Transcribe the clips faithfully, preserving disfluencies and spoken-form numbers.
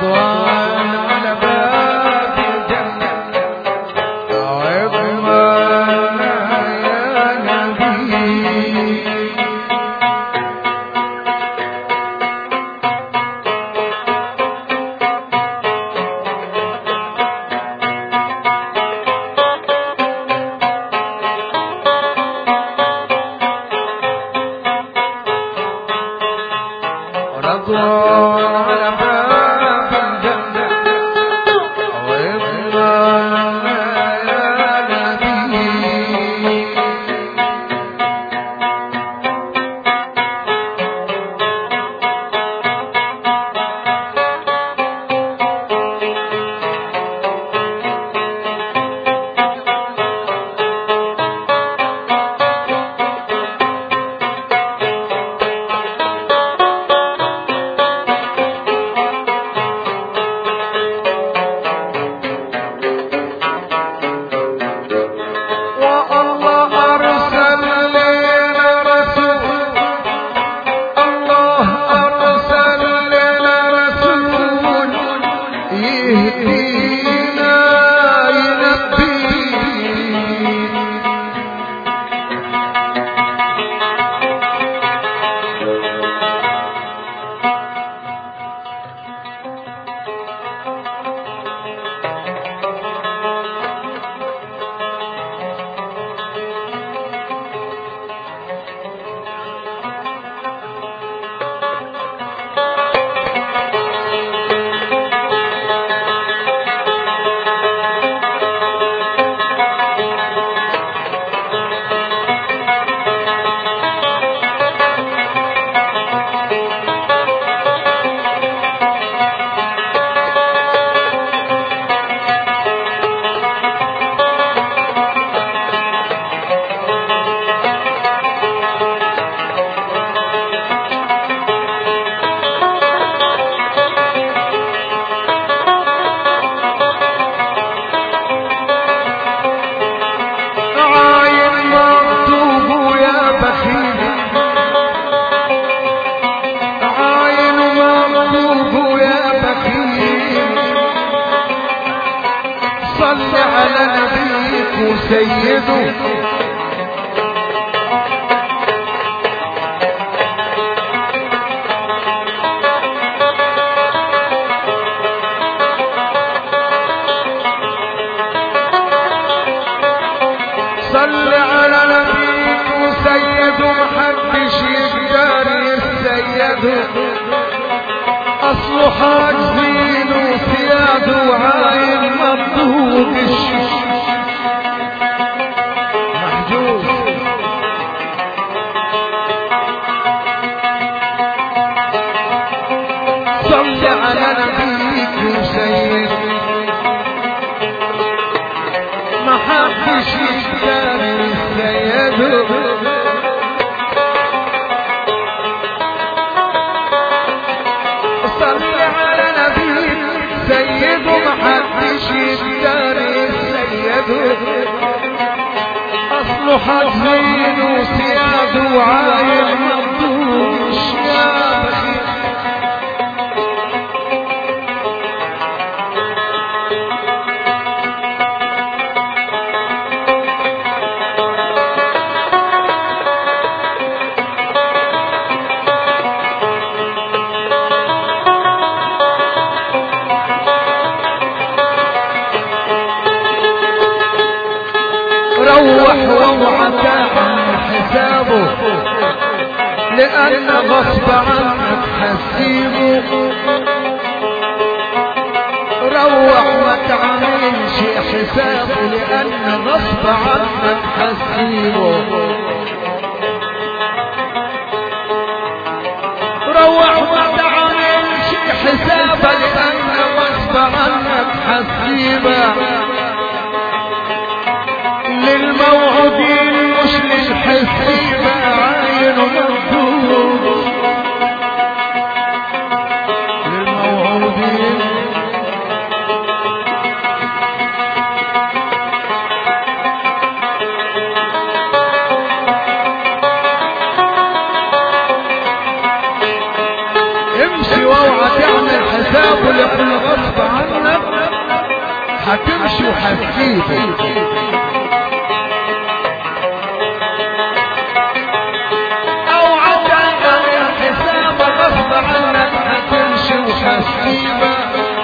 رضوان على باب الجنة عظمنا يا نبي رضوان على باب الجنة وإضلانا يا نبي صل على نبيك سيده صل على نبيك سيده محدش يقدر يسيده اصله حاجزين وسياده وعاين مطلوب محجوز صل على نبيك سيد محدش يقدر يسيده صل على نبيك سيده محدش يقدر يسيده اصله حزين وسياده وعاين مطوش يا بخيل روح ووعك عن حسابه لأن غصب عنك حسيبه روح ما تعملش حسابه لأن غصب عنك حسيبه روح ما تعملش حسابه لأن غصب عنك حسيبه للموعودين مش للحسيبة عين مردود للموعودين ابو لحم غصب عنك هتمشي وهتسيبه. او عدى الحساب غصب عنك هتمشي وهتسيبه.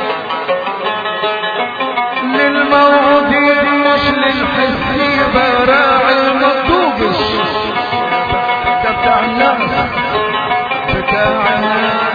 للموعودين مش للحسيبة راعي المطوبش ده بتاع الناس بتاع الناس.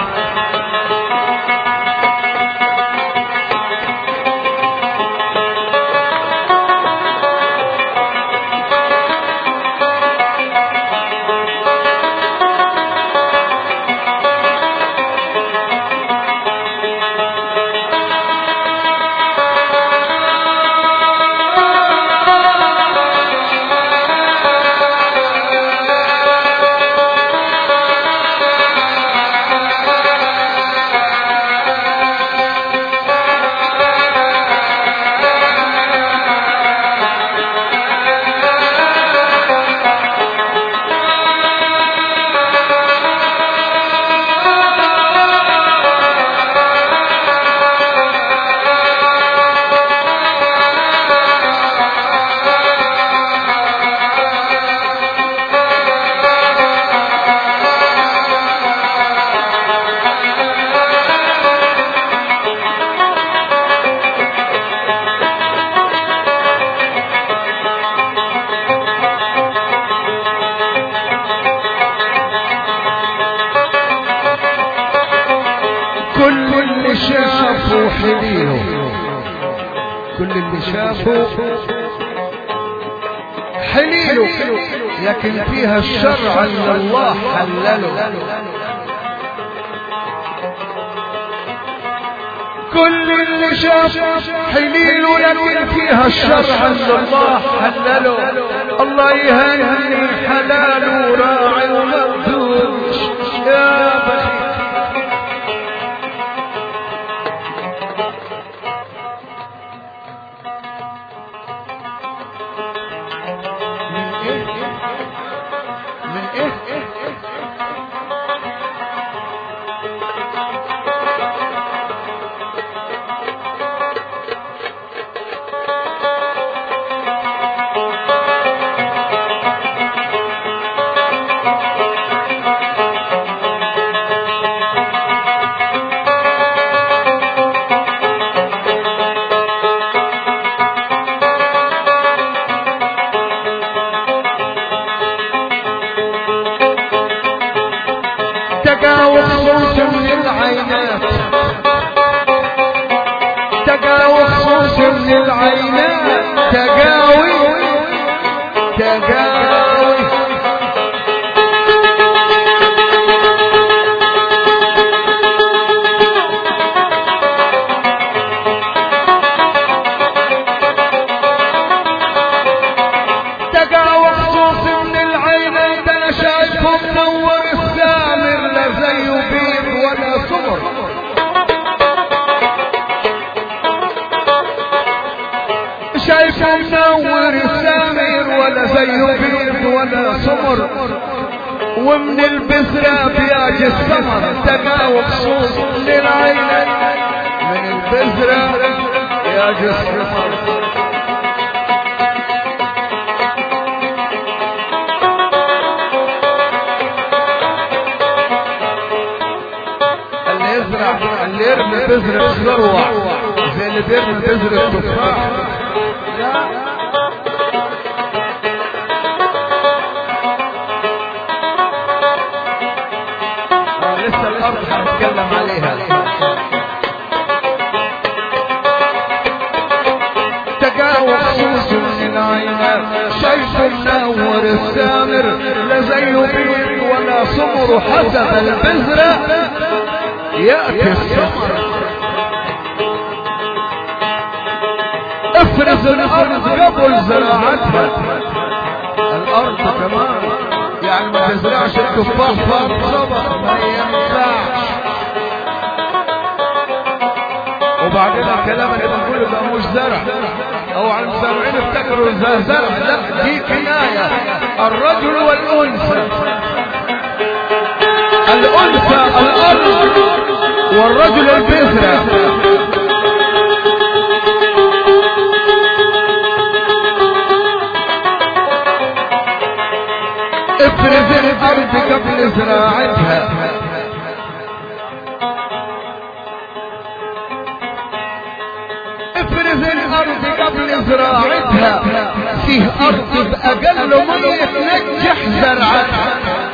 كل اللي شافوا حليله كل اللي شافوا حليله لكن فيها الشرع اللي الله حلله. كل اللي شاف حليله لكن فيها الشرع اللي الله حلله. الله يهني حلال وراعي ومقدوش يا بخير. تقاوى خصوص من العينات تقاوى خصوص من العينات تقاوي تقاوي تقاوى خصوص من العينات. انا شايفهم منور السامر لا زي بيض ولا سمر. شايفه منور السامر ولا زي بيض ولا سمر. ومن البذرة بياج الثمر تقاوى خصوص للعين. من البذرة بياج الثمر. اللي يزرع اللي يرمي بذرة ثروة زي اللي بيرمي بذرة تفاح. لسه الأرض هنتكلم عليها. تقاوى خصوص من العينات. شايفه منور السامر لا زيه بيض ولا سمر. حسب البذرة يأتي الثمر. افرز الأرض قبل زراعتها. الأرض كمان يعني ما تزرعش التفاح فرد صبر ما ينفعش. وبعدين الكلام اللي بنقوله ده مش زرع او عن زرعين افتكروا ده زرع. لا دي كناية. الرجل والأنثى الأنثى الأرض والرجل البذرة افرز الارض قبل زراعتها، افرز الارض قبل زراعتها، فيه ارض باقل مية تنجح زرعتها.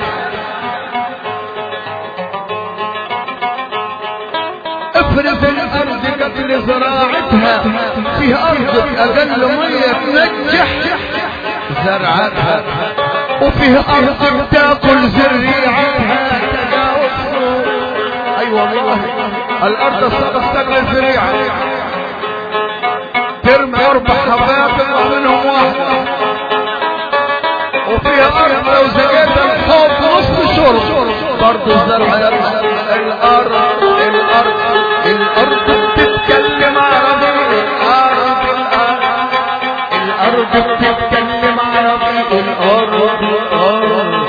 افرز الارض قبل زراعتها، فيه ارض باقل مية تنجح زرعتها، وفيه ارض بتاكل زريعتها. ايوه والله الارض الصدف تاكل الزريعه، ترمي اربع حبات تطلع منهم واحده، وفيها ارض لو زقيتها الحوض نص شرب برضه الزرع يطلع. الارض الارض الارض بتتكلم عربي، الارض الارض الارض بتتكلم عربي، الارض الارض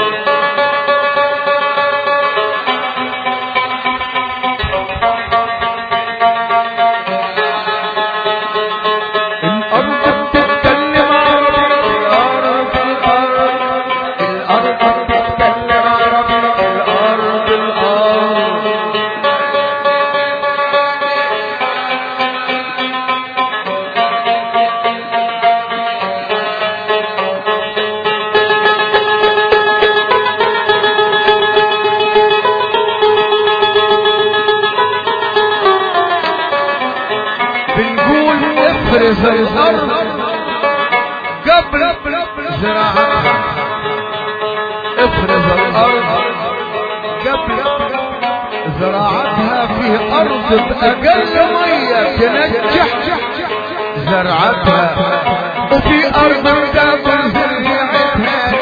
افرز الارض قبل زراعتها، افرز الارض قبل زراعتها، فيه ارض باقل مية تنجح زرعتها، وفي ارض تاكل زريعتها.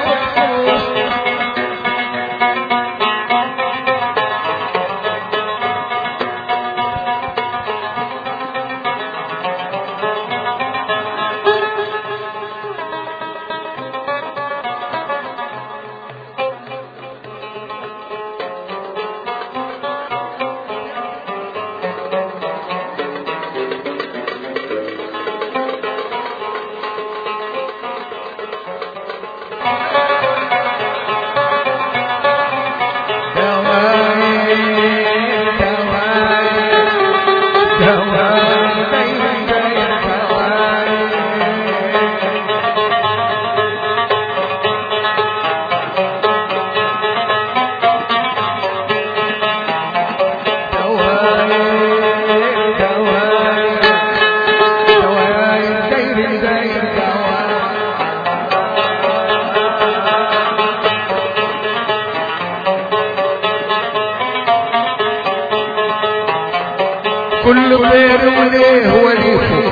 كل طير وليه وليه،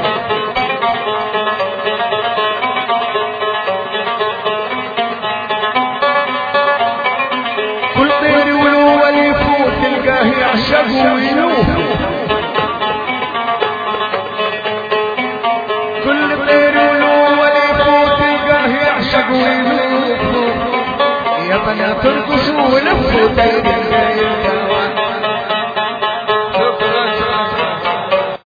كل طير وله وليه فوت تلقاه يعشق وينوف، كل طير وله وليه فوت تلقاه يعشق وينوف. يا بنات ارقصوا ولفوا